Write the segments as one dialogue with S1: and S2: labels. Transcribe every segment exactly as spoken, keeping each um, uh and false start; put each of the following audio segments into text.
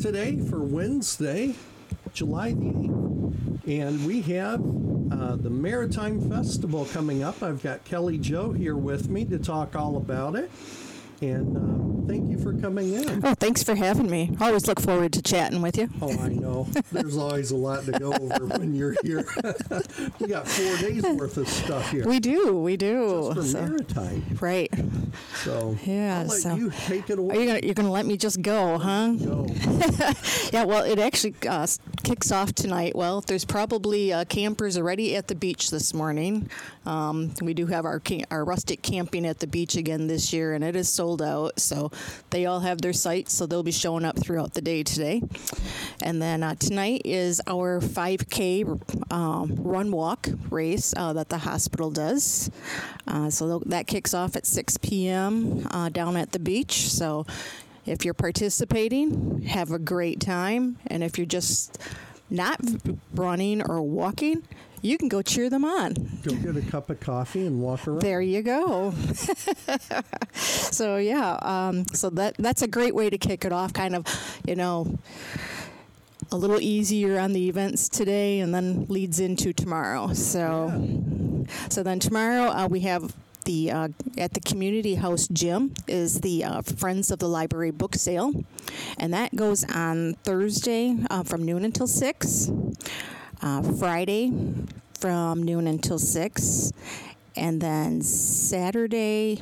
S1: today for Wednesday, July the eighth. And we have uh, the Maritime Festival coming up. I've got Kelly Jo here with me to talk all about it. And uh, thank you for coming in.
S2: Oh, thanks for having me. I always look forward to chatting with you.
S1: Oh, I know. There's always a lot to go over when you're here. We got four days worth of stuff here.
S2: We do, we do.
S1: Just for
S2: so,
S1: Maritime.
S2: Right.
S1: So
S2: yeah,
S1: I'll let
S2: so,
S1: you take it away.
S2: Are you gonna, you're going to let me just go, huh?
S1: Go.
S2: Yeah, well, it actually uh, kicks off tonight. Well, there's probably uh, campers already at the beach this morning. Um, we do have our cam- our rustic camping at the beach again this year, and it is sold out. So they all have their sites, so they'll be showing up throughout the day today. And then uh, tonight is our five K um, run walk race uh, that the hospital does. Uh, so that kicks off at six p.m. Uh, down at the beach. So if you're participating, have a great time. And if you're just not running or walking, you can go cheer them on.
S1: Go get a cup of coffee and walk around.
S2: There you go. So, yeah, um, so that that's a great way to kick it off, kind of, you know, a little easier on the events today and then leads into tomorrow. So, yeah. so then tomorrow uh, we have the uh, at the community house gym is the uh, Friends of the Library book sale, and that goes on Thursday uh, from noon until six, uh, Friday from noon until six, and then Saturday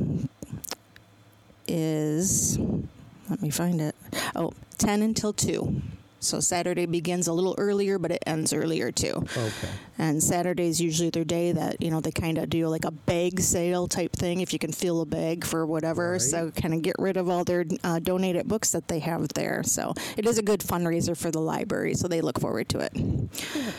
S2: is, let me find it, oh, ten until two. So Saturday begins a little earlier, but it ends earlier too.
S1: Okay.
S2: And Saturday's usually their day that, you know, they kind of do like a bag sale type thing, if you can fill a bag for whatever.
S1: Right.
S2: So kind of get rid of all their uh, donated books that they have there. So it is a good fundraiser for the library, so they look forward to it.
S1: Yeah.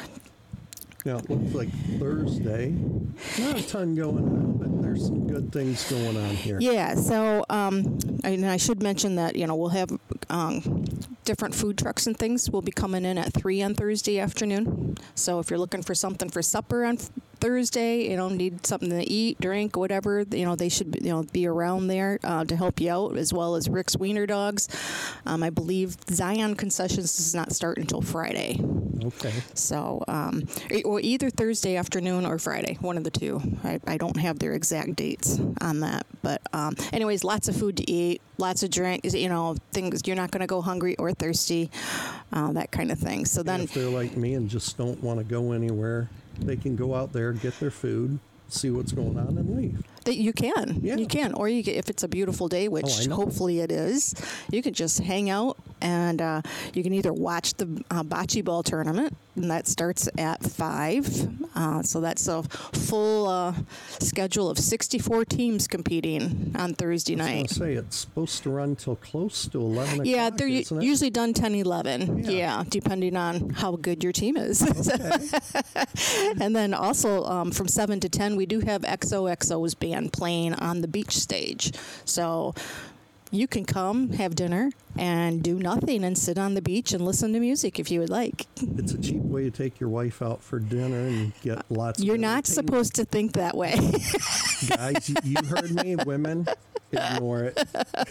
S1: Now, it looks like Thursday. Not a ton going on, but there's some good things going on here.
S2: Yeah, so um, and I should mention that, you know, we'll have um, different food trucks and things will be coming in at three on Thursday afternoon. So if you're looking for something for supper on Thursday, you know, need something to eat, drink, whatever, you know, they should, you know, be around there uh, to help you out, as well as Rick's Wiener Dogs. Um, I believe Zion Concessions does not start until Friday.
S1: Okay.
S2: So, um, or either Thursday afternoon or Friday, one of the two. I, I don't have their exact dates on that. But um, anyways, lots of food to eat, lots of drink, you know, things you're not going to go hungry or thirsty, uh, that kind of thing. So then,
S1: and if they're like me and just don't want to go anywhere, they can go out there, get their food, see what's going on, and leave.
S2: That you can,
S1: yeah.
S2: you can, or you can, if it's a beautiful day, which
S1: oh,
S2: hopefully it is, you can just hang out and uh, you can either watch the uh, bocce ball tournament, and that starts at five. Uh, so that's a full uh, schedule of sixty-four teams competing on Thursday night.
S1: I was going to say, it's supposed to run till close to eleven
S2: Yeah,
S1: o'clock,
S2: they're
S1: isn't it?
S2: usually done ten eleven.
S1: Yeah.
S2: Yeah, depending on how good your team is.
S1: Okay.
S2: And then also um, from seven to ten, we do have X O X O's band playing on the beach stage. So you can come, have dinner, and do nothing and sit on the beach and listen to music if you would like.
S1: It's a cheap way to take your wife out for dinner and get lots
S2: You're
S1: of
S2: not supposed to think that way.
S1: Guys, you, you heard me. Women, ignore it.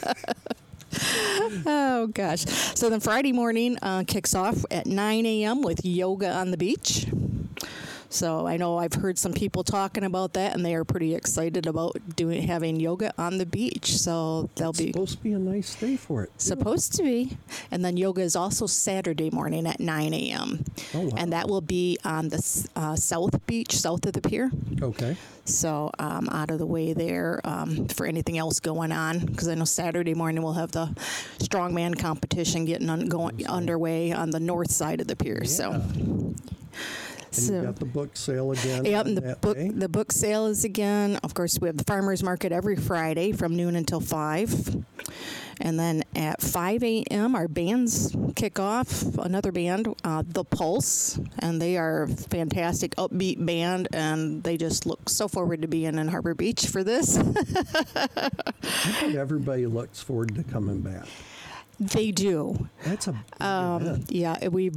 S2: Oh, gosh. So then Friday morning uh, kicks off at nine a.m. with yoga on the beach. So I know I've heard some people talking about that, and they are pretty excited about doing having yoga on the beach. So they'll
S1: It's
S2: be
S1: supposed to be a nice day for it, too.
S2: supposed to be. And then yoga is also Saturday morning at nine a.m.
S1: Oh, wow.
S2: And that will be on the uh, South Beach, south of the pier.
S1: Okay.
S2: So um, out of the way there um, for anything else going on, because I know Saturday morning we'll have the strongman competition getting un- going underway on the north side of the pier.
S1: Yeah.
S2: So.
S1: And
S2: So,
S1: you got the book sale again.
S2: yep,
S1: on
S2: and the
S1: that
S2: book
S1: day?
S2: the book sale is again. Of course, we have the farmers market every Friday from noon until five, and then at five a.m. our bands kick off. Another band, uh, The Pulse, and they are a fantastic upbeat band, and they just look so forward to being in Harbor Beach for this.
S1: I think everybody looks forward to coming back.
S2: They do.
S1: That's a big
S2: Um,
S1: event.
S2: yeah, we've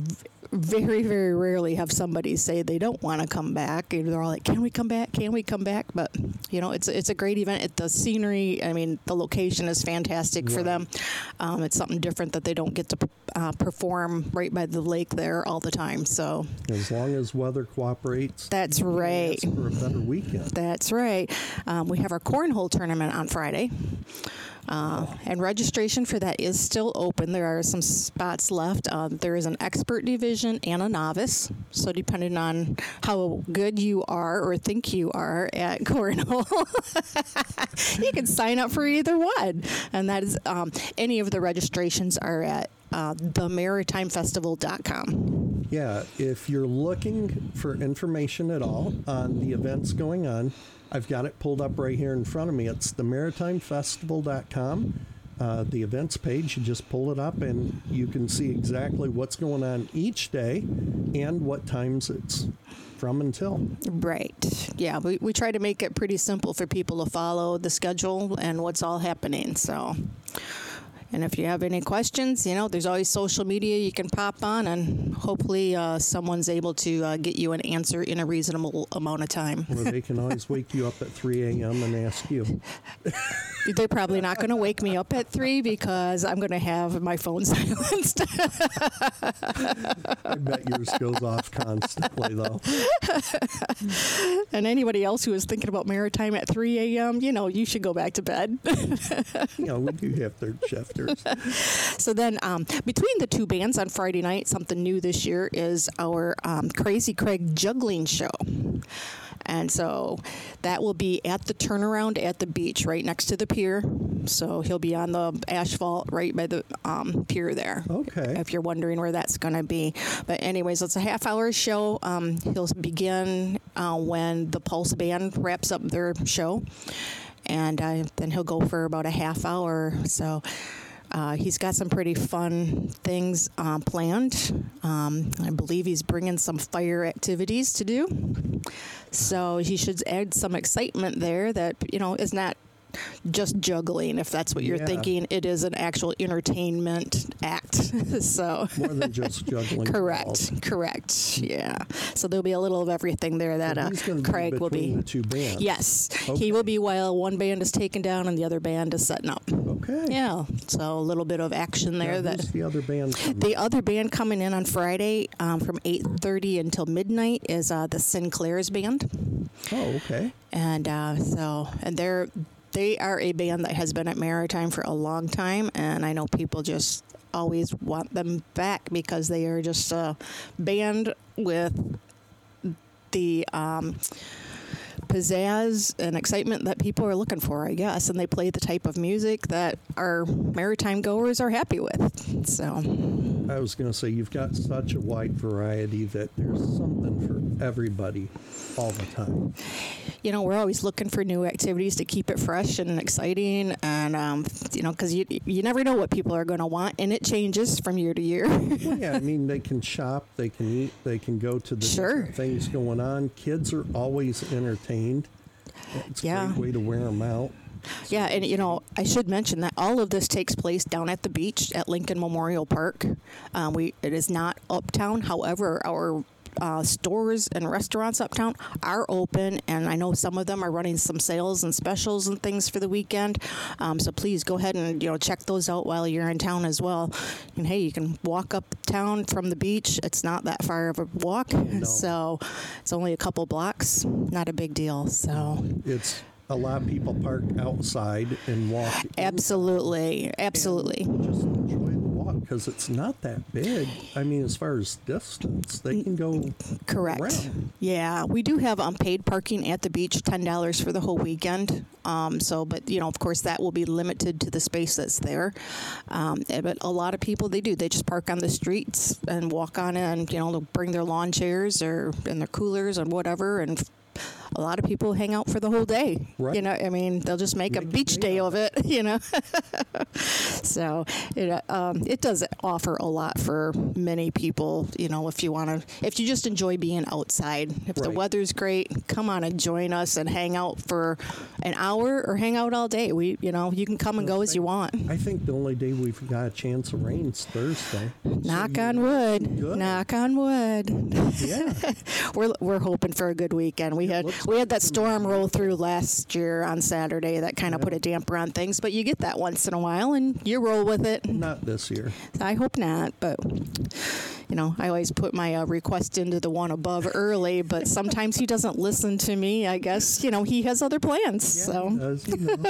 S2: very, very rarely have somebody say they don't want to come back. And they're all like, "Can we come back? Can we come back?" But you know, it's it's a great event. It, the scenery, I mean, the location is fantastic
S1: Right.
S2: for them. Um, it's something different that they don't get to uh, perform right by the lake there all the time. So
S1: As long as weather cooperates.
S2: that's
S1: you can
S2: right.
S1: ask for a better weekend.
S2: That's right. Um, we have our cornhole tournament on Friday. Uh, and registration for that is still open. There are some spots left. Um, there is an expert division and a novice. So depending on how good you are or think you are at cornhole, you can sign up for either one. And that is um, any of the registrations are at uh, the maritime festival dot com.
S1: Yeah, if you're looking for information at all on the events going on, I've got it pulled up right here in front of me. It's the maritime festival dot com. Uh, the events page, you just pull it up and you can see exactly what's going on each day and what times it's from until.
S2: Right. Yeah, we, we try to make it pretty simple for people to follow the schedule and what's all happening. So, and if you have any questions, you know, there's always social media you can pop on, and hopefully uh, someone's able to uh, get you an answer in a reasonable amount of time.
S1: Or they can always wake you up at three a.m. and ask you.
S2: They're probably not going to wake me up at three because I'm going to have my phone silenced.
S1: I bet yours goes off constantly, though.
S2: And anybody else who is thinking about maritime at three a.m., you know, you should go back to bed.
S1: You know, we do have third shifters.
S2: So then, um, between the two bands on Friday night, something new this year is our um, Crazy Craig juggling show. And so that will be at the turnaround at the beach, right next to the pier. So he'll be on the asphalt right by the um, pier there.
S1: Okay.
S2: If you're wondering where that's going to be. But anyways, it's a half-hour show. Um, he'll begin uh, when the Pulse Band wraps up their show. And uh, then he'll go for about a half hour. So uh, he's got some pretty fun things uh, planned. Um, I believe he's bringing some fire activities to do. So he should add some excitement there that, you know, is not just juggling, if that's what you're
S1: Yeah.
S2: thinking. It is an actual entertainment act. So
S1: More than just juggling.
S2: correct,
S1: balls.
S2: correct, yeah. So there'll be a little of everything there that
S1: So
S2: uh,
S1: he's gonna
S2: Craig
S1: be
S2: will
S1: between
S2: be.
S1: the two bands.
S2: Yes,
S1: Okay.
S2: he will be while one band is taken down and the other band is setting up.
S1: Okay.
S2: Yeah, so a little bit of action there.
S1: Now,
S2: that
S1: who's the other band coming?
S2: the other band coming in on Friday um, from eight thirty until midnight is uh, the Sinclair's band.
S1: Oh, okay.
S2: And uh, so, and they're they are a band that has been at Maritime for a long time, and I know people just always want them back because they are just a band with the um, pizzazz and excitement that people are looking for, I guess, and they play the type of music that our Maritime goers are happy with. So,
S1: I was going to say, you've got such a wide variety that there's something for everybody all the time.
S2: you know, we're always looking for new activities to keep it fresh and exciting, and um, you know, because you you never know what people are going to want, and it changes from year to year.
S1: Well, yeah, I mean, they can shop, they can eat, they can go to the
S2: Sure.
S1: different things going on. Kids are always entertained. It's a
S2: Yeah.
S1: great way to wear them out.
S2: Yeah, and you know, I should mention that all of this takes place down at the beach at Lincoln Memorial Park. Um, we it is not uptown. However, our uh, stores and restaurants uptown are open, and I know some of them are running some sales and specials and things for the weekend. Um, so please go ahead and you know check those out while you're in town as well. And hey, you can walk uptown from the beach. It's not that far of a walk,
S1: no.
S2: so it's only a couple blocks. Not a big deal. So.
S1: It's a lot of people park outside and walk. in
S2: Absolutely, absolutely.
S1: and just enjoy the walk because it's not that big. I mean, as far as distance, they can go
S2: Correct.
S1: around.
S2: Yeah, we do have unpaid parking at the beach, ten dollars for the whole weekend. Um, so, but you know, of course, that will be limited to the space that's there. Um, eh, but a lot of people, they do. They just park on the streets and walk on in. You know, they'll bring their lawn chairs or and their coolers and whatever, and a lot of people hang out for the whole day.
S1: Right.
S2: You know, I mean, they'll just make, make a beach day, day of it, you know. So it, um, it does offer a lot for many people, you know, if you want to, if you just enjoy being outside. If right. the weather's great, come on and join us and hang out for an hour or hang out all day. We, you know, you can come and go as you want.
S1: I think the only day we've got a chance of rain is Thursday.
S2: Knock
S1: so
S2: on wood.
S1: Good.
S2: Knock on wood.
S1: Yeah.
S2: we're we're hoping for a good weekend. We had we had that storm roll through last year on Saturday that kind of yeah. put a damper on things, but you get that once in a while and you roll with it.
S1: Not this year.
S2: I hope not, but you know, I always put my uh, request into the one above early, but sometimes he doesn't listen to me. I guess, you know, he has other plans.
S1: Yeah,
S2: so
S1: he does, you know.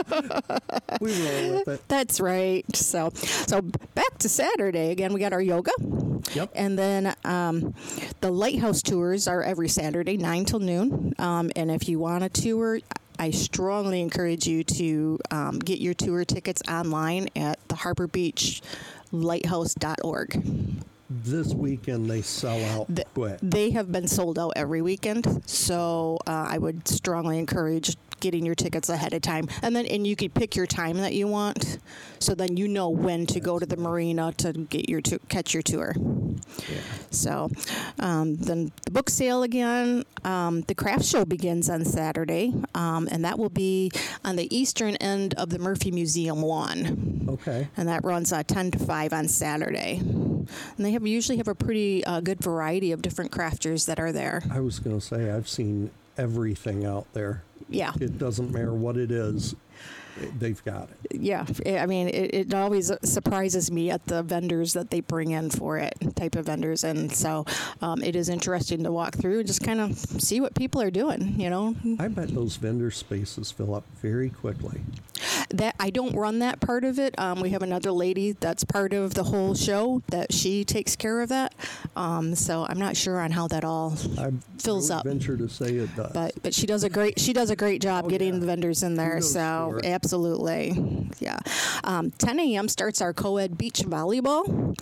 S1: We roll with it.
S2: That's right. So, so back to Saturday again. We got our yoga.
S1: Yep.
S2: And then um, the lighthouse tours are every Saturday, nine till noon. Um, and if you want a tour, I strongly encourage you to um, get your tour tickets online at the harbor beach lighthouse dot org.
S1: This weekend they sell out
S2: the,
S1: quick.
S2: They have been sold out every weekend, so uh, I would strongly encourage getting your tickets ahead of time, and then and you could pick your time that you want, so then you know when to go to the marina to get your to catch your tour.
S1: Yeah.
S2: So um, then the book sale again. Um, the craft show begins on Saturday, um, and that will be on the eastern end of the Murphy Museum lawn.
S1: Okay.
S2: And that runs uh, ten to five on Saturday. And they have usually have a pretty uh, good variety of different crafters that are there.
S1: I was going to say, I've seen everything out there.
S2: Yeah.
S1: It doesn't matter what it is. They've got it.
S2: Yeah. I mean, it, it always surprises me at the vendors that they bring in for it, type of vendors. And so um, it is interesting to walk through and just kind of see what people are doing, you know.
S1: I bet those vendor spaces fill up very quickly.
S2: That I don't run that part of it. Um, we have another lady that's part of the whole show that she takes care of that. Um, so I'm not sure on how that all
S1: I
S2: fills up.
S1: Venture to say it does,
S2: but but she does a great she does a great job
S1: oh,
S2: getting
S1: yeah.
S2: the vendors in there.
S1: Kudos
S2: So absolutely, yeah. Um, ten a.m. starts our co-ed beach volleyball.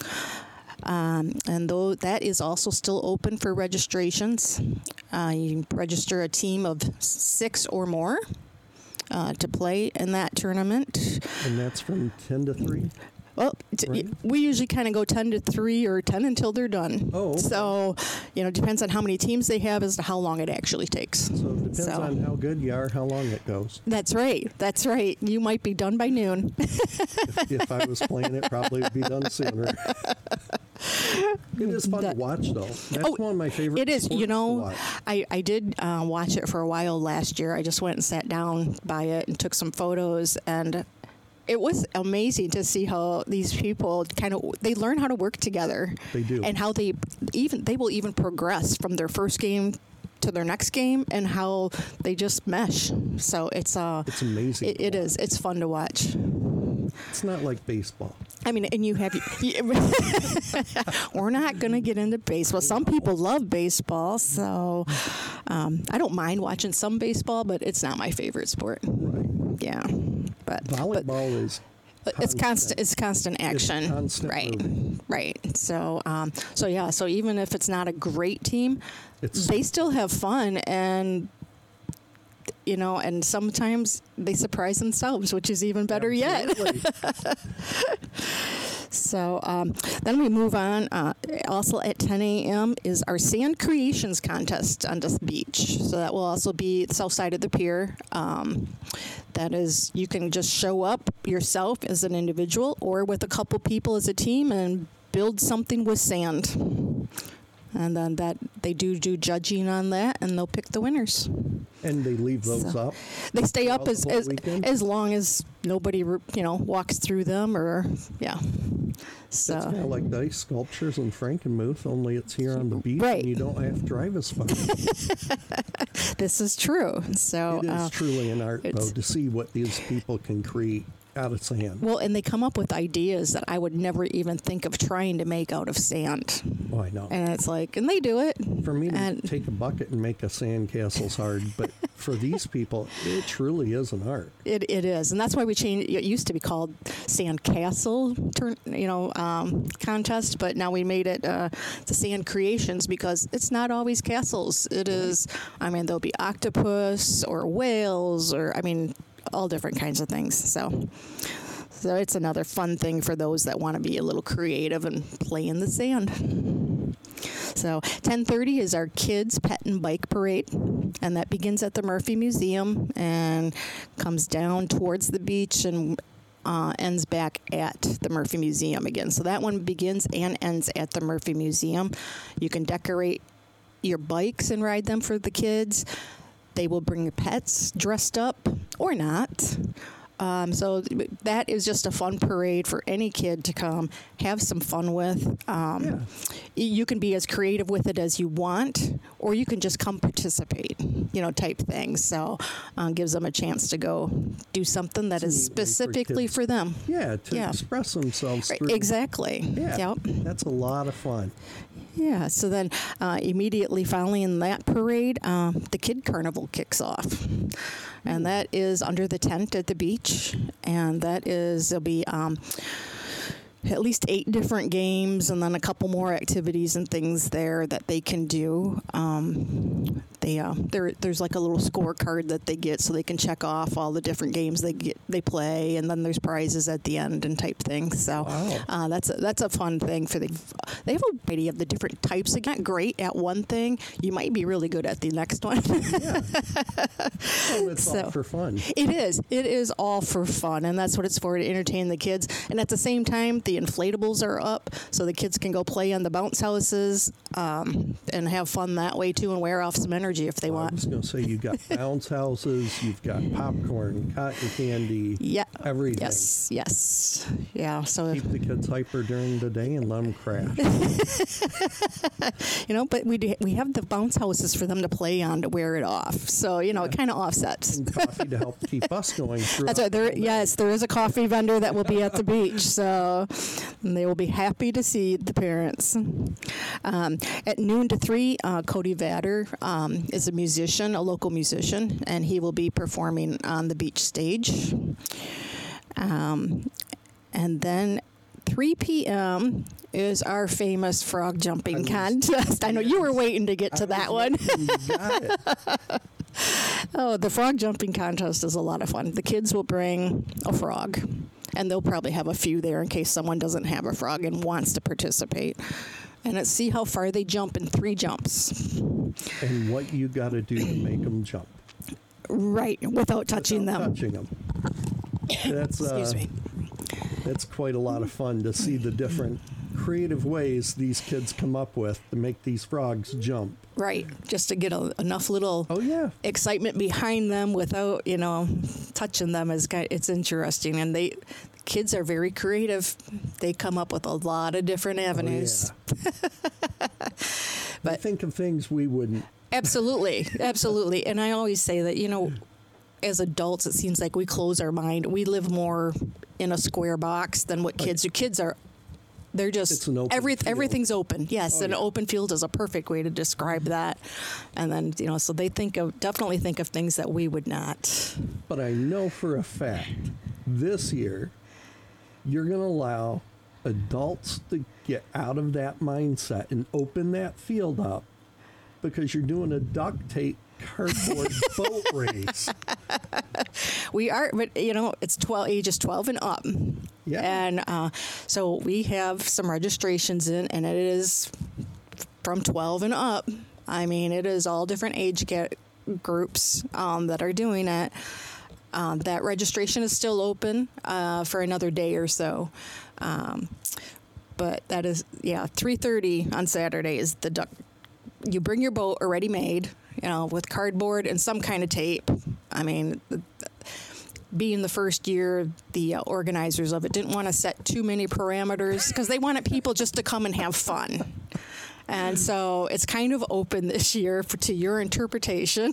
S2: Um, and though that is also still open for registrations, uh, you can register a team of six or more. Uh, to play in that tournament.
S1: And that's from ten to three?
S2: Well, t-
S1: right.
S2: we usually kind of go ten to three or ten until they're done.
S1: Oh, okay.
S2: So, you know, it depends on how many teams they have as to how long it actually takes.
S1: So it depends
S2: So.
S1: on how good you are, how long it goes.
S2: That's right. That's right. You might be done by noon.
S1: if, if I was playing it, probably would be done sooner. It is fun
S2: That-
S1: to watch, though. That's
S2: Oh,
S1: one of my favorite
S2: It is.
S1: sports
S2: You
S1: to
S2: know,
S1: watch.
S2: I, I did uh, watch it for a while last year. I just went and sat down by it and took some photos, and it was amazing to see how these people kind of they learn how to work together.
S1: They do.
S2: And how they even they will even progress from their first game to their next game, and how they just mesh. So it's uh
S1: It's amazing.
S2: It, it is. It's fun to watch.
S1: It's not like baseball.
S2: I mean, and you have. We're not going to get into baseball. Some people love baseball, so um, I don't mind watching some baseball, but it's not my favorite sport.
S1: Right.
S2: Yeah, but
S1: Volleyball
S2: but
S1: is
S2: it's constant. It's constant action.
S1: It's constant
S2: right.
S1: moving.
S2: Right. So, um, so yeah. So even if it's not a great team,
S1: It's-
S2: they still have fun, and you know, and sometimes they surprise themselves, which is even better yet.
S1: Absolutely.
S2: So um, then we move on. Uh, also at ten a.m. is our Sand Creations Contest on the beach. So that will also be the south side of the pier. Um, that is, you can just show up yourself as an individual or with a couple people as a team and build something with sand. And then that they do do judging on that, and they'll pick the winners.
S1: And they leave those
S2: So,
S1: up?
S2: They stay up
S1: throughout
S2: as
S1: the whole
S2: as,
S1: weekend?
S2: as long as nobody, you know, walks through them, or yeah. So
S1: It's kind of like the ice sculptures in Frankenmuth, only it's here on the beach,
S2: Right.
S1: and you don't have to drive as far.
S2: this is true. So
S1: It is
S2: uh,
S1: truly an art, though,
S2: it's-
S1: to see what these people can create out of sand.
S2: Well, and they come up with ideas that I would never even think of trying to make out of sand.
S1: Oh, I know.
S2: And it's like, and they do it.
S1: For me to
S2: and,
S1: take a bucket and make a sandcastle's hard, but for these people, it truly is an art.
S2: It it is, and that's why we changed. It used to be called Sand Castle, turn you know, um, contest, but now we made it uh, the Sand Creations because it's not always castles. It is. I mean, there'll be octopus or whales or I mean, all different kinds of things. So. So it's another fun thing for those that want to be a little creative and play in the sand. So ten thirty is our kids' pet and bike parade, and that begins at the Murphy Museum and comes down towards the beach and uh, ends back at the Murphy Museum again. So that one begins and ends at the Murphy Museum. You can decorate your bikes and ride them for the kids. They will bring your pets dressed up or not. Um, so that is just a fun parade for any kid to come have some fun with. Um,
S1: Yeah.
S2: You can be as creative with it as you want, or you can just come participate, you know, type thing. So um, gives them a chance to go do something that
S1: It's a
S2: is
S1: neat way for
S2: specifically
S1: kids.
S2: for them.
S1: Yeah, to
S2: Yeah.
S1: express themselves
S2: Right,
S1: through.
S2: exactly.
S1: Yeah,
S2: Yep.
S1: that's a lot of fun.
S2: Yeah, so then uh, immediately following that parade, um, the Kid Carnival kicks off. And that is under the tent at the beach. And that is, there'll be um, at least eight different games and then a couple more activities and things there that they can do. Um, they uh, there there's like a little scorecard that they get so they can check off all the different games they get they play, and then there's prizes at the end and type things. So
S1: Wow.
S2: uh, that's a, that's a fun thing for the. They have a variety of the different types. They're not great at one thing, you might be really good at the next one.
S1: Yeah. Well, it's
S2: So-
S1: all for fun.
S2: It is. It is all for fun, and that's what it's for, to entertain the kids. And at the same time, the inflatables are up, so the kids can go play on the bounce houses um, and have fun that way, too, and wear off some energy if they
S1: I
S2: want.
S1: was going to say, you've got bounce houses, you've got popcorn, cotton candy,
S2: Yeah.
S1: everything.
S2: Yes. Yes. Yeah. So,
S1: Keep the kids hyper during the day and let them crash.
S2: you know, but we do, we have the bounce houses for them to play on to wear it off. So, you know, it kind of offsets.
S1: And coffee to help keep us going through.
S2: That's right. There, yes, there is a coffee vendor that will be at the beach, so they will be happy to see the parents. Um, at noon to three, uh, Cody Vader um, is a musician, a local musician, and he will be performing on the beach stage. Um, and then three p.m. is our famous frog jumping
S1: I was-
S2: contest. I know you were waiting to get to
S1: I
S2: that
S1: was
S2: one.
S1: waiting, you got it.
S2: Oh, the frog jumping contest is a lot of fun. The kids will bring a frog, and they'll probably have a few there in case someone doesn't have a frog and wants to participate. And let's see how far they jump in three jumps.
S1: And what you got to do to make them jump.
S2: Right, without touching
S1: without
S2: them.
S1: Touching them. That's, uh,
S2: Excuse me.
S1: That's quite a lot of fun to see the different creative ways these kids come up with to make these frogs jump.
S2: Right, just to get a, enough little
S1: Oh, yeah.
S2: excitement behind them without, you know, touching them is kind it's interesting. And they kids are very creative. They come up with a lot of different avenues.
S1: Oh, yeah. They think of things we wouldn't.
S2: Absolutely, absolutely. And I always say that, you know, as adults, it seems like we close our mind. We live more in a square box than what kids do. Kids are, they're just,
S1: It's an open
S2: every,
S1: field.
S2: everything's open. Yes,
S1: Oh,
S2: an
S1: yeah.
S2: open field is a perfect way to describe that. And then, you know, so they think of, definitely think of things that we would not.
S1: But I know for a fact this year you're going to allow adults to get out of that mindset and open that field up because you're doing a duct tape cardboard boat race.
S2: We are, but you know, it's twelve ages twelve and up.
S1: Yeah.
S2: And uh, so we have some registrations in, and it is from twelve and up. I mean, it is all different age ga- groups um, that are doing it. Um, that registration is still open uh, for another day or so. Um, but that is, yeah, three thirty on Saturday is the duck. You bring your boat already made, you know, with cardboard and some kind of tape. I mean, being the first year, the uh, organizers of it didn't want to set too many parameters because they wanted people just to come and have fun. And so it's kind of open this year for, to your interpretation.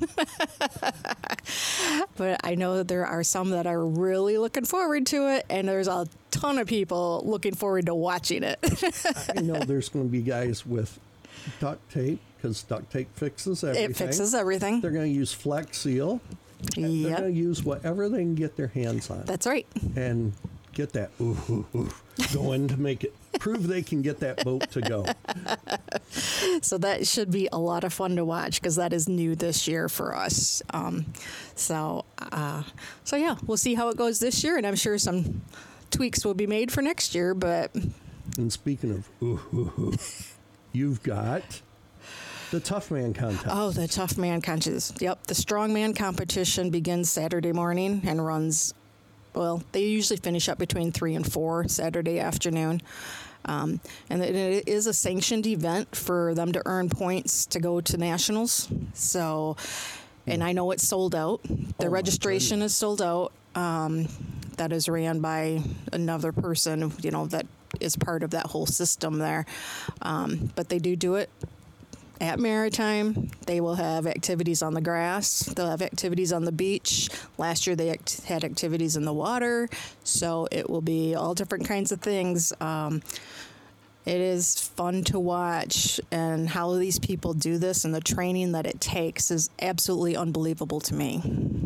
S2: But I know that there are some that are really looking forward to it, and there's a ton of people looking forward to watching it.
S1: I know there's going to be guys with duct tape, because duct tape fixes everything.
S2: It fixes everything.
S1: They're going to use Flex Seal. Yep. They're going to use whatever they can get their hands on.
S2: That's right.
S1: And get that ooh, ooh, ooh, going to make it, prove they can get that boat to go.
S2: So that should be a lot of fun to watch, because that is new this year for us. Um, so, uh, so yeah, we'll see how it goes this year, and I'm sure some tweaks will be made for next year. But
S1: and speaking of ooh, ooh, ooh, you've got the Tough Man contest.
S2: Oh, the Tough Man contest. Yep, the Strongman competition begins Saturday morning and runs. Well, they usually finish up between three and four Saturday afternoon. Um, and it is a sanctioned event for them to earn points to go to nationals. So, and I know it's sold out. The
S1: oh
S2: registration is sold out. Um, that is ran by another person, you know, that is part of that whole system there. Um, but they do do it at Maritime. They will have activities on the grass. They'll have activities on the beach. Last year they act- had activities in the water. So it will be all different kinds of things. Um, it is fun to watch, and how these people do this and the training that it takes is absolutely unbelievable to me.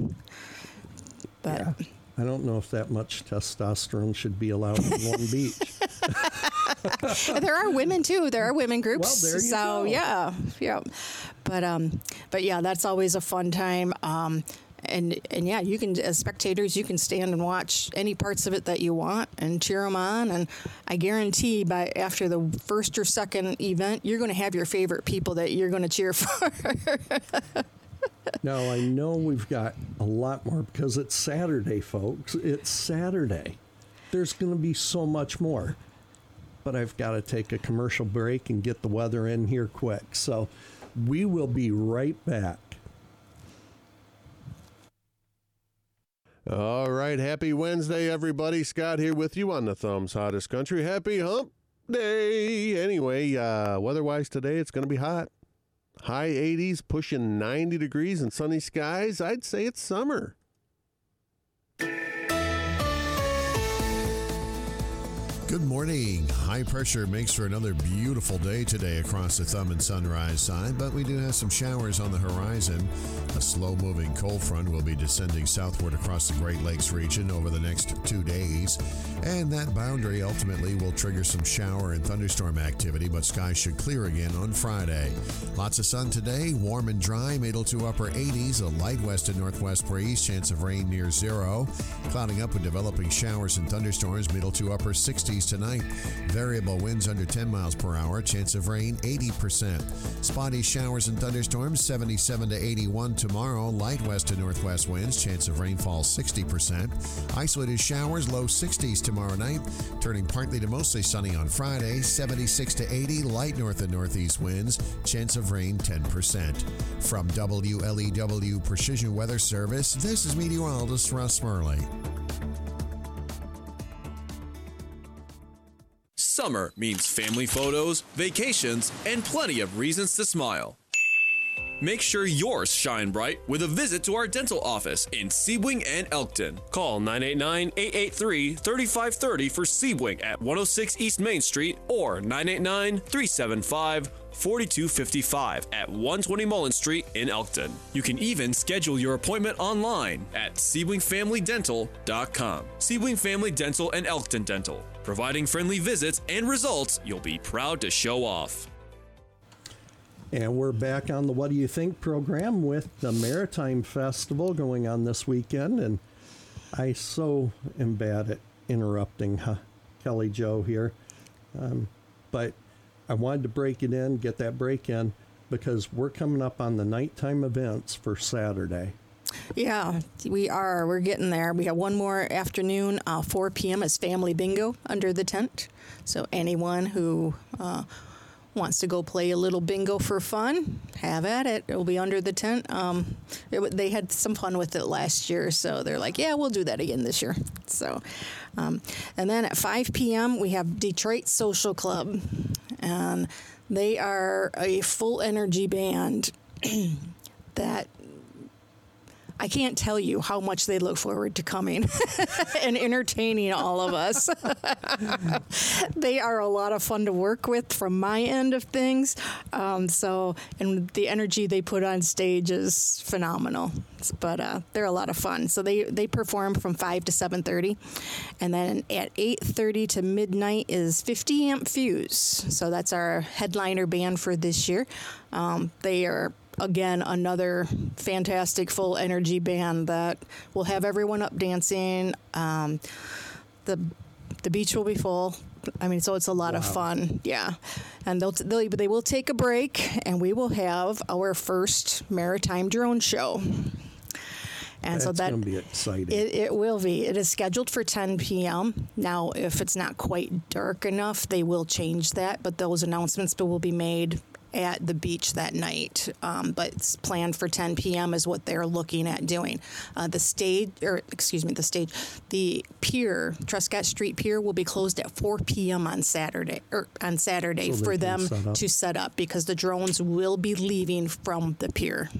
S2: But
S1: yeah. I don't know if that much testosterone should be allowed on one beach.
S2: There are women too. There are women groups.
S1: Well, there you
S2: so
S1: go.
S2: yeah, yeah. But um, but yeah, that's always a fun time. Um, and and yeah, you can, as spectators, you can stand and watch any parts of it that you want and cheer them on. And I guarantee by after the first or second event, you're going to have your favorite people that you're going to cheer for.
S1: Now, I know we've got a lot more because it's Saturday, folks. It's Saturday. There's going to be so much more. But I've got to take a commercial break and get the weather in here quick. So we will be right back.
S3: All right. Happy Wednesday, everybody. Scott here with you on the Thumb's Hottest Country. Happy Hump Day. Anyway, uh, weather-wise today, it's going to be hot. High eighties, pushing ninety degrees and sunny skies. I'd say it's summer.
S4: Good morning. High pressure makes for another beautiful day today across the Thumb and Sunrise side, but we do have some showers on the horizon. A slow-moving cold front will be descending southward across the Great Lakes region over the next two days, and that boundary ultimately will trigger some shower and thunderstorm activity, but skies should clear again on Friday. Lots of sun today, warm and dry, middle to upper eighties, a light west and northwest breeze, chance of rain near zero. Clouding up with developing showers and thunderstorms, middle to upper sixties tonight. Variable winds under ten miles per hour, chance of rain eighty percent. Spotty showers and thunderstorms seventy-seven to eighty-one tomorrow. Light west to northwest winds, chance of rainfall sixty percent. Isolated showers, low sixties tomorrow night. Turning partly to mostly sunny on Friday, seventy-six to eighty. Light north and northeast winds, chance of rain ten percent. From W L E W Precision Weather Service, this is meteorologist Russ Murley.
S5: Summer means family photos, vacations, and plenty of reasons to smile. Make sure yours shine bright with a visit to our dental office in Sebring and Elkton. Call nine eight nine, eight eight three, three five three zero for Sebring at one oh six East Main Street or nine eight nine, three seven five, four two five five at one twenty Mullen Street in Elkton. You can even schedule your appointment online at sebring family dental dot com. Sebring Family Dental and Elkton Dental, providing friendly visits and results you'll be proud to show off.
S1: And we're back on the What Do You Think program with the Maritime Festival going on this weekend. And I so am bad at interrupting huh, Kelly Jo here. Um, but I wanted to break it in, get that break in, because we're coming up on the nighttime events for Saturday.
S2: Yeah, we are. We're getting there. We have one more afternoon, uh, four p.m. is Family Bingo under the tent. So anyone who uh, wants to go play a little bingo for fun, have at it. It will be under the tent. Um, it, they had some fun with it last year, so they're like, yeah, we'll do that again this year. So, um, and then at five p.m. we have Detroit Social Club. and they are a full energy band that I can't tell you how much they look forward to coming and entertaining all of us. They are a lot of fun to work with from my end of things. Um, so, and the energy they put on stage is phenomenal. But uh, they're a lot of fun. So they, they perform from five to seven thirty. And then at eight thirty to midnight is fifty amp Fuse. So that's our headliner band for this year. Um, they are... Again, another fantastic full energy band that will have everyone up dancing. Um, the the beach will be full. I mean, so it's a lot wow. of fun. Yeah, and they'll, they'll they will take a break, and we will have our first maritime drone show. And
S1: That's
S2: so that
S1: going to be exciting.
S2: It, it will be. It is scheduled for ten p.m. Now, if it's not quite dark enough, they will change that. But those announcements will be made at the beach that night, um, but it's planned for ten p.m. is what they're looking at doing. Uh, the stage, or excuse me, the stage, the pier, Truscott Street Pier, will be closed at four p.m. on Saturday, or on Saturday
S1: so
S2: for them
S1: set
S2: to set up because the drones will be leaving from the pier.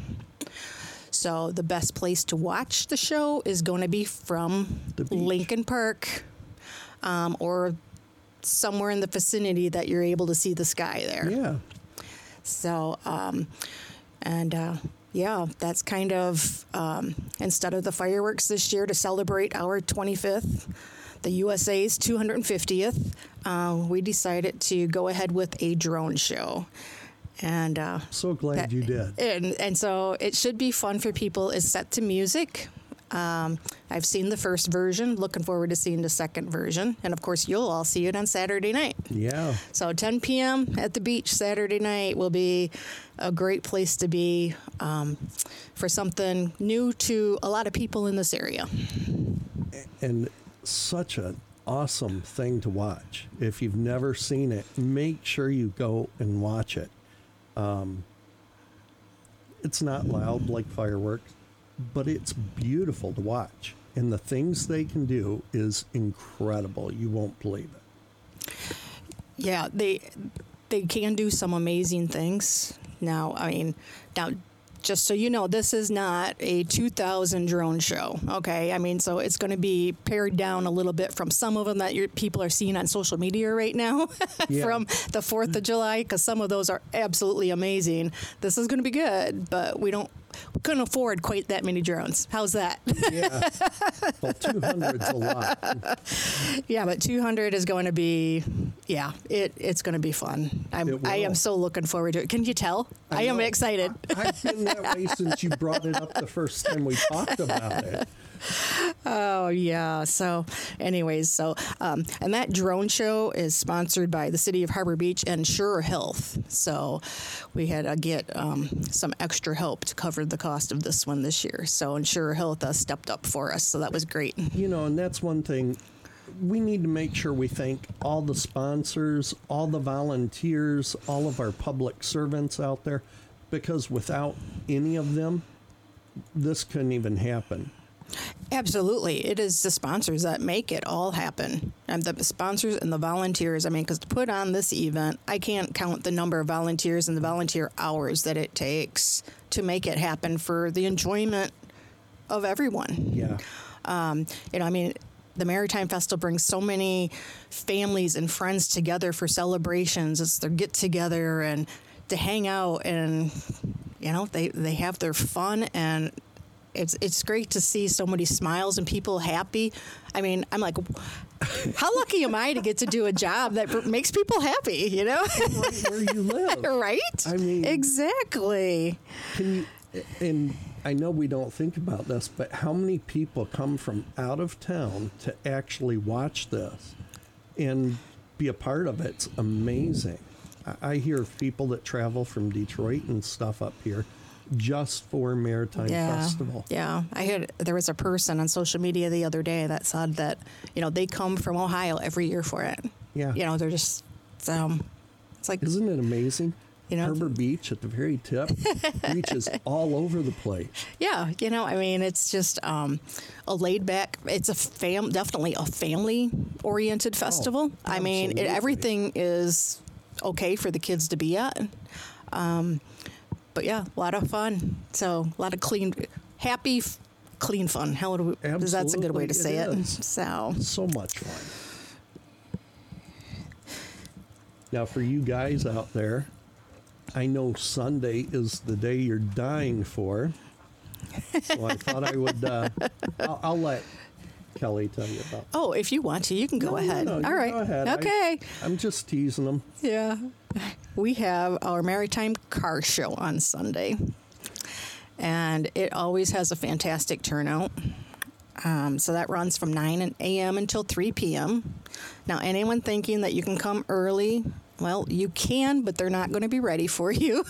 S2: So the best place to watch the show is going to be from Lincoln Park, um, or somewhere in the vicinity that you're able to see the sky there.
S1: Yeah.
S2: So, um, and uh, yeah, that's kind of, um, instead of the fireworks this year to celebrate our twenty-fifth, the U S A's two hundred fiftieth, uh, we decided to go ahead with a drone show. And uh,
S1: so glad
S2: that,
S1: you did.
S2: And, and so it should be fun for people. It's set to music. Um, I've seen the first version, looking forward to seeing the second version. And, of course, you'll all see it on Saturday night.
S1: Yeah.
S2: So ten p.m. at the beach Saturday night will be a great place to be um, for something new to a lot of people in this area.
S1: And such an awesome thing to watch. If you've never seen it, make sure you go and watch it. Um, it's not loud like fireworks, but it's beautiful to watch. And the things they can do is incredible. You won't believe it.
S2: Yeah, they they can do some amazing things. Now, I mean, now, just so you know, this is not a two thousand drone show, okay? I mean, so it's going to be pared down a little bit from some of them that your people are seeing on social media right now
S1: yeah.
S2: from the fourth of July, because some of those are absolutely amazing. This is going to be good, but we don't we couldn't afford quite that many drones. How's that?
S1: Yeah. Well, two hundred's a lot.
S2: Yeah, but two hundred is going to be, yeah, it it's going to be fun. I'm, I am so looking forward to it. Can you tell? I, I am excited.
S1: I, I've been that way since you brought it up the first time we talked about it.
S2: Oh, yeah. So anyways, so, um, and that drone show is sponsored by the City of Harbor Beach and Sure Health. So we had to get um, some extra help to cover the cost of this one this year. So Sure Health uh, stepped up for us. So that was great.
S1: You know, and that's one thing. We need to make sure we thank all the sponsors, all the volunteers, all of our public servants out there, because without any of them, this couldn't even happen.
S2: Absolutely. It is the sponsors that make it all happen. And the sponsors and the volunteers. I mean, because to put on this event, I can't count the number of volunteers and the volunteer hours that it takes to make it happen for the enjoyment of everyone.
S1: Yeah.
S2: Um, you know, I mean, the Maritime Festival brings so many families and friends together for celebrations. It's their get together and to hang out, and, you know, they, they have their fun, and It's it's great to see so many smiles and people happy. I mean, I'm like, how lucky am I to get to do a job that makes people happy, you know?
S1: Right where you live.
S2: Right?
S1: I mean,
S2: exactly.
S1: Can you, and I know we don't think about this, but how many people come from out of town to actually watch this and be a part of it? It's amazing. I, I hear of people that travel from Detroit and stuff up here just for Maritime
S2: yeah,
S1: Festival. Yeah,
S2: I heard there was a person on social media the other day that said that, you know, they come from Ohio every year for it.
S1: Yeah.
S2: You know, they're just, um, it's like...
S1: Isn't it amazing?
S2: You know,
S1: Harbor Beach at the very tip reaches all over the place.
S2: Yeah, you know, I mean, it's just um, a laid back, it's a fam, definitely a family oriented festival.
S1: Oh,
S2: I mean, it, everything is okay for the kids to be at. Um, but yeah, a lot of fun. So a lot of clean, happy, f- clean fun. How do we, because that's a good way to say it.
S1: Absolutely,
S2: it. So
S1: So much fun. Now, for you guys out there, I know Sunday is the day you're dying for. So I thought I would, uh, I'll, I'll let Kelly tell you about that.
S2: oh, if you want to, you can go
S1: No, no,
S2: ahead.
S1: no, you
S2: All right.
S1: go ahead. I-
S2: Okay.
S1: I'm just teasing them.
S2: Yeah. We have our Maritime Car Show on Sunday, and it always has a fantastic turnout. Um, so that runs from nine a.m. until three p.m. Now, anyone thinking that you can come early, well, you can, but they're not going to be ready for you.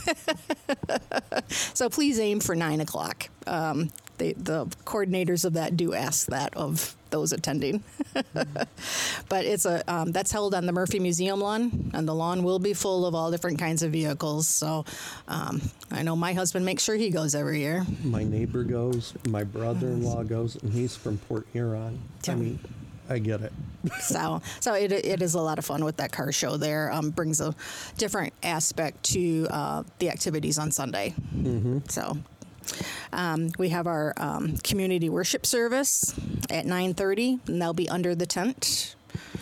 S2: So please aim for nine o'clock. Um, they, the coordinators of that do ask that of those attending. But it's a um, that's held on the Murphy Museum lawn, and the lawn will be full of all different kinds of vehicles. So um, I know my husband makes sure he goes every year.
S1: My neighbor goes, my brother-in-law goes, and he's from Port Huron. I
S2: Yeah.
S1: mean, I get it.
S2: So, so it, it is a lot of fun with that car show there. Um, brings a different aspect to uh, the activities on Sunday. Mm-hmm. So, um, we have our um, community worship service at nine thirty, and they'll be under the tent.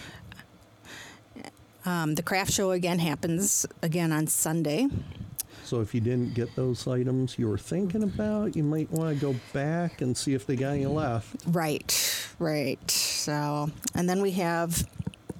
S2: Um, the craft show again happens again on Sunday.
S1: So if you didn't get those items you were thinking about, you might want to go back and see if they got any left.
S2: Right, right. So, and then we have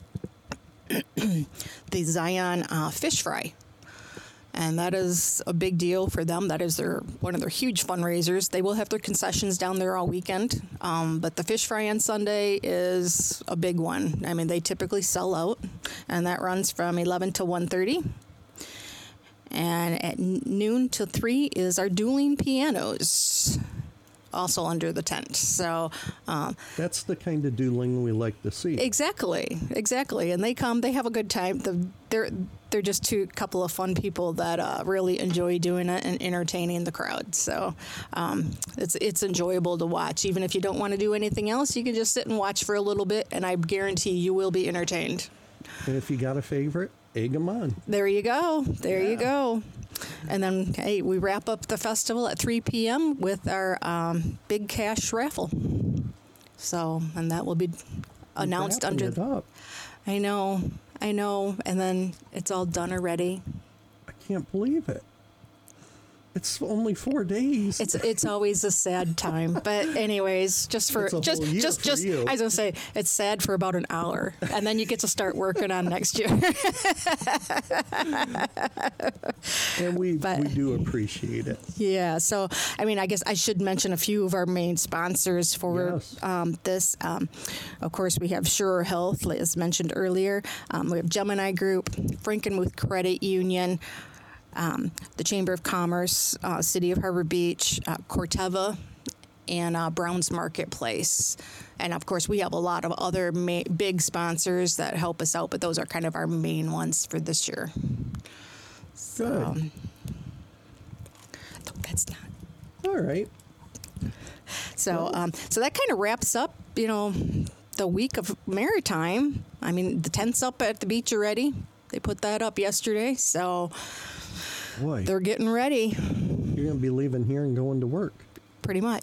S2: the Zion uh, fish fry, and that is a big deal for them. That is their one of their huge fundraisers. They will have their concessions down there all weekend, um, but the fish fry on Sunday is a big one. I mean, they typically sell out, and that runs from eleven to one thirty. And at noon to three is our dueling pianos, also under the tent. So um,
S1: That's the kind of dueling we like to see.
S2: exactly, exactly. And they come, they have a good time. The, they're they're just two couple of fun people that uh, really enjoy doing it and entertaining the crowd. So um, it's it's enjoyable to watch. Even if you don't want to do anything else, you can just sit and watch for a little bit, and I guarantee you will be entertained.
S1: And if you got a favorite, egg 'em on.
S2: There you go. There you
S1: Yeah.
S2: go. And then, hey, we wrap up the festival at three p.m. with our um, big cash raffle. So, and that will be announced
S1: Wrapping
S2: under.
S1: it up.
S2: I know, I know. And then it's all done already.
S1: I can't believe it. It's only four days.
S2: It's it's always a sad time, but anyways, just for
S1: It's a
S2: just
S1: whole year
S2: just
S1: for
S2: just
S1: you.
S2: I was gonna say it's sad for about an hour, and then you get to start working on next year.
S1: and we,
S2: but-
S1: we do appreciate it.
S2: Yeah, so I mean, I guess I should mention a few of our main sponsors for
S1: Yes.
S2: um, this. Um, of course, we have Sure Health, as mentioned earlier. Um, we have Gemini Group, Frankenmuth Credit Union, um, the Chamber of Commerce, uh, City of Harbor Beach, uh, Corteva, and uh, Brown's Marketplace. And of course, we have a lot of other ma- big sponsors that help us out, but those are kind of our main ones for this year.
S1: Good.
S2: Um, that's not.
S1: All right.
S2: So, um, so that kind of wraps up, you know, the week of Maritime. I mean, the tent's up at the beach already. They put that up yesterday, so
S1: Boy,
S2: they're getting ready,
S1: you're going to be leaving here and going to work.
S2: pretty much.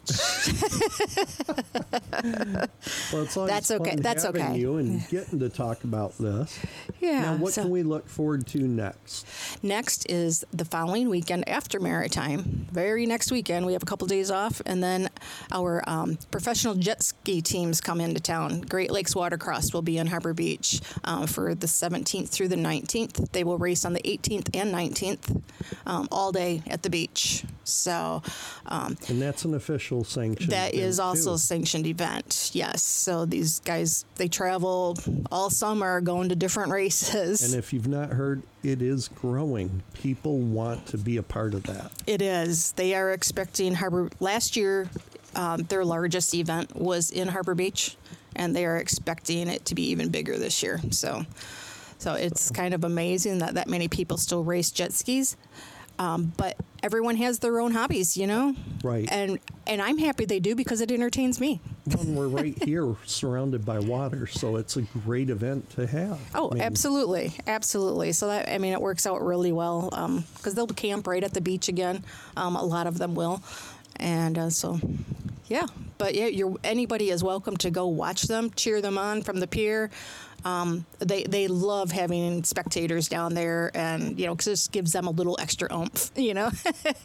S1: Well, it's always
S2: That's okay.
S1: fun
S2: That's
S1: having
S2: okay.
S1: you and getting to talk about this.
S2: Yeah.
S1: Now, what
S2: so
S1: can we look forward to next?
S2: next is the following weekend after Maritime. Very next weekend, we have a couple days off, and then our um, professional jet ski teams come into town. Great Lakes Watercross will be in Harbor Beach uh, for the seventeenth through the nineteenth. They will race on the eighteenth and nineteenth, um, all day at the beach. So um,
S1: And that's an official sanction.
S2: that is
S1: event,
S2: also
S1: too.
S2: a sanctioned event. Yes. So these guys, they travel all summer going to different races.
S1: And if you've not heard, it is growing. People want to be a part of that.
S2: It is. They are expecting Harbor. Last year, um, their largest event was in Harbor Beach, and they are expecting it to be even bigger this year. So, so it's kind of amazing that that many people still race jet skis. Um, but everyone has their own hobbies, you know?
S1: Right.
S2: And and I'm happy they do because it entertains me.
S1: Well, we're right here surrounded by water, so it's a great event to have.
S2: Oh,
S1: I mean,
S2: absolutely. Absolutely. So that, I mean, it works out really well because they'll camp right at the beach again. Um, a lot of them will. And uh, so, yeah. But yeah, you're, anybody is welcome to go watch them, cheer them on from the pier. Um, they they love having spectators down there, and you know, because this gives them a little extra oomph, you know.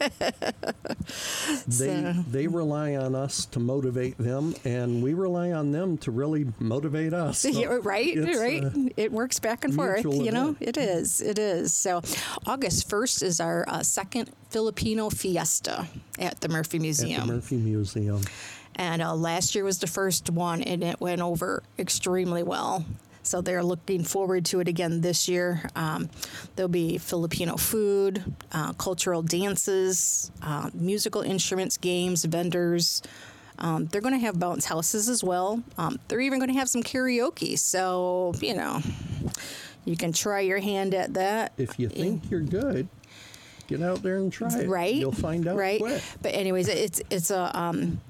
S1: They
S2: So-
S1: they rely on us to motivate them, and we rely on them to really motivate us. So
S2: Yeah, right,
S1: it's,
S2: right.
S1: uh,
S2: It works back and forth,
S1: mutual
S2: you know.
S1: event.
S2: It is, it is. So, August first is our uh, second Filipino Fiesta at the Murphy
S1: at
S2: Museum.
S1: the Murphy Museum.
S2: And uh, last year was the first one, and it went over extremely well. So they're looking forward to it again this year. Um, there'll be Filipino food, uh, cultural dances, uh, musical instruments, games, vendors. Um, they're going to have bounce houses as well. Um, they're even going to have some karaoke. So, you know, you can try your hand at that.
S1: If you think you're good, get out there and try it.
S2: Right.
S1: You'll find out
S2: right.
S1: quick.
S2: But anyways, it's it's a um,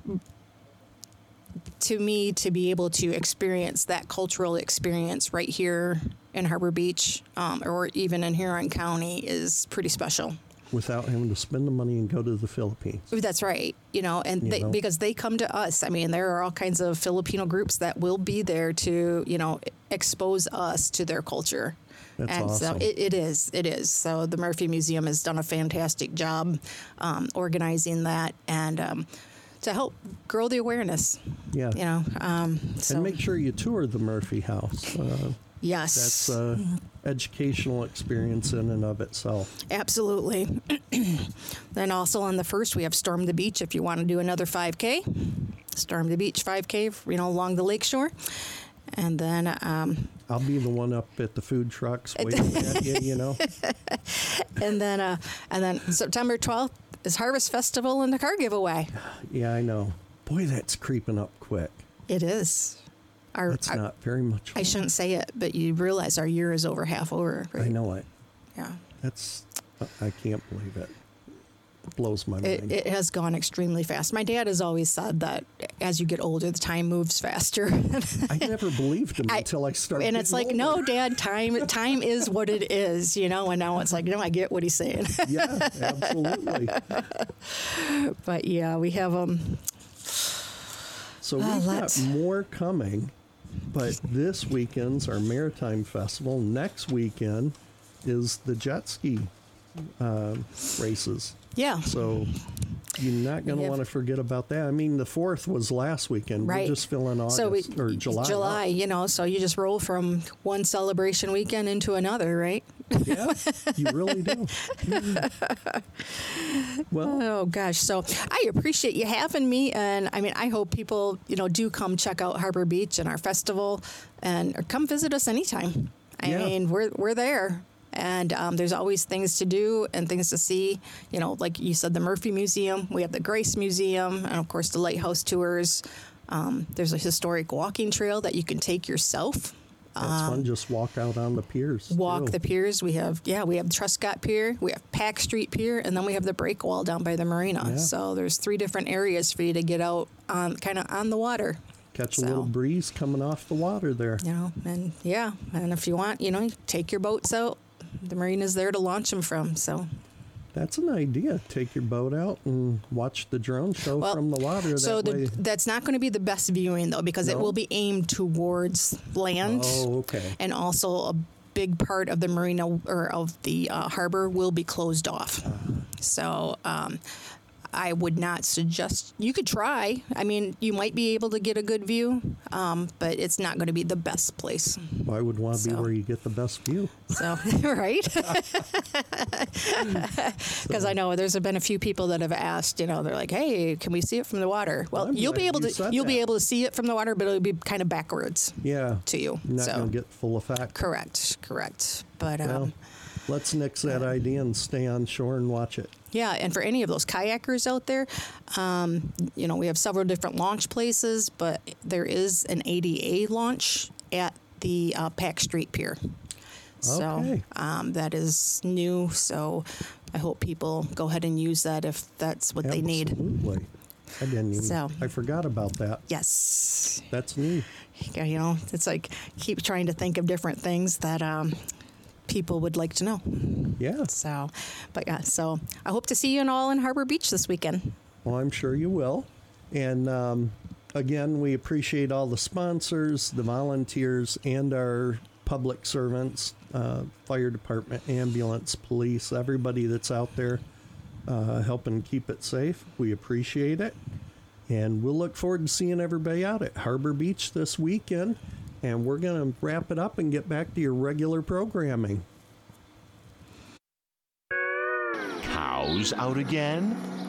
S2: to me to be able to experience that cultural experience right here in Harbor Beach, um, or even in Huron County, is pretty special.
S1: Without having to spend the money and go to the Philippines.
S2: That's right, you know, and
S1: You
S2: they,
S1: know?
S2: because they come to us. I mean, there are all kinds of Filipino groups that will be there to, you know, expose us to their culture.
S1: That's
S2: and
S1: awesome.
S2: so it, it is, it is. So the Murphy Museum has done a fantastic job um, organizing that and um, to help grow the awareness.
S1: Yeah.
S2: You know, um, so
S1: And make sure you tour the Murphy House. Uh,
S2: yes,
S1: that's an educational experience in and of itself.
S2: absolutely. Then also on the first, we have Storm the Beach. If you want to do another five K, Storm the Beach five K, you know, along the lakeshore. And then, um,
S1: I'll be the one up at the food trucks waiting at you, you know.
S2: and then, uh, and then September twelfth is Harvest Festival and the car giveaway.
S1: Yeah, I know. Boy, that's creeping up quick.
S2: It is. Our,
S1: That's
S2: our-
S1: not very much.
S2: I shouldn't say it, but you realize our year is over half over. Right?
S1: I know it.
S2: Yeah.
S1: That's, I can't believe it. It blows my
S2: It,
S1: mind.
S2: it has gone extremely fast. My dad has always said that as you get older, the time moves faster.
S1: I never believed him
S2: I-
S1: until I started.
S2: And it's like,
S1: getting
S2: no,
S1: older.
S2: Dad, time time is what it is, you know. And now it's like, no, I get what he's saying.
S1: Yeah, absolutely.
S2: But yeah, we have um.
S1: So
S2: Ah,
S1: we've got
S2: let's-
S1: more coming, but this weekend's our Maritime Festival. Next weekend is the jet ski uh, races.
S2: Yeah.
S1: So you're not going
S2: We
S1: to
S2: have-
S1: want to forget about that. I mean, the fourth was last weekend.
S2: Right.
S1: We're just filling August
S2: So we,
S1: or July.
S2: July,
S1: up.
S2: you know, so you just roll from one celebration weekend into another, right?
S1: Yeah, you really do. Well,
S2: Oh gosh, so I appreciate you having me, and I mean, I hope people, you know, do come check out Harbor Beach and our festival, and or come visit us anytime. I
S1: Yeah.
S2: mean, we're we're there, and um, there's always things to do and things to see. You know, like you said, the Murphy Museum, we have the Grace Museum, and of course the Lighthouse tours. Um, there's a historic walking trail that you can take yourself.
S1: that's fun. Just walk out on the piers.
S2: Walk
S1: too.
S2: the piers. We have, yeah, we have Truscott Pier, we have Pack Street Pier, and then we have the break wall down by the marina.
S1: Yeah.
S2: So there's three different areas for you to get out on, kind of on the water,
S1: Catch a
S2: so.
S1: little breeze coming off the water there.
S2: you know. And yeah, and if you want, you know, take your boats out. The marina's there to launch them from. So
S1: That's an idea. Take your boat out and watch the drone show
S2: well,
S1: from the water.
S2: so
S1: that way.
S2: the, that's not going to be the best viewing though, because it
S1: No?
S2: will be aimed towards land.
S1: Oh, okay.
S2: And also a big part of the marina or of the uh, harbor will be closed off. So um, I would not suggest, you could try. I mean, you might be able to get a good view, um, but it's not going to be the best place.
S1: I would want to be
S2: So.
S1: where you get the best view.
S2: So, right? Because I know there's been a few people that have asked, you know, they're like, hey, can we see it from the water? Well,
S1: I'm
S2: you'll be
S1: glad
S2: able
S1: you
S2: to,
S1: said
S2: you'll be
S1: that.
S2: able to see it from the water, but it'll be kind of backwards
S1: Yeah.
S2: to you.
S1: You're not
S2: so,
S1: going to get full effect.
S2: correct, correct. But, um,
S1: Well, let's nix that idea and stay on shore and watch it.
S2: yeah, and for any of those kayakers out there, um, you know, we have several different launch places, but there is an A D A launch at the uh, Pack Street Pier. So
S1: Okay.
S2: um, that is new. So I hope people go ahead and use that if that's what they need.
S1: Absolutely. I didn't even,
S2: So-
S1: I forgot about that.
S2: Yes.
S1: That's neat.
S2: Yeah, you know, it's like keep trying to think of different things that um, people would like to know.
S1: Yeah.
S2: So, but yeah, so I hope to see you all in Harbor Beach this weekend.
S1: Well, I'm sure you will. And um, again, we appreciate all the sponsors, the volunteers, and our public servants, uh, fire department, ambulance, police, everybody that's out there uh, helping keep it safe. We appreciate it. And we'll look forward to seeing everybody out at Harbor Beach this weekend. And we're going to wrap it up and get back to your regular programming.
S6: Cows out again?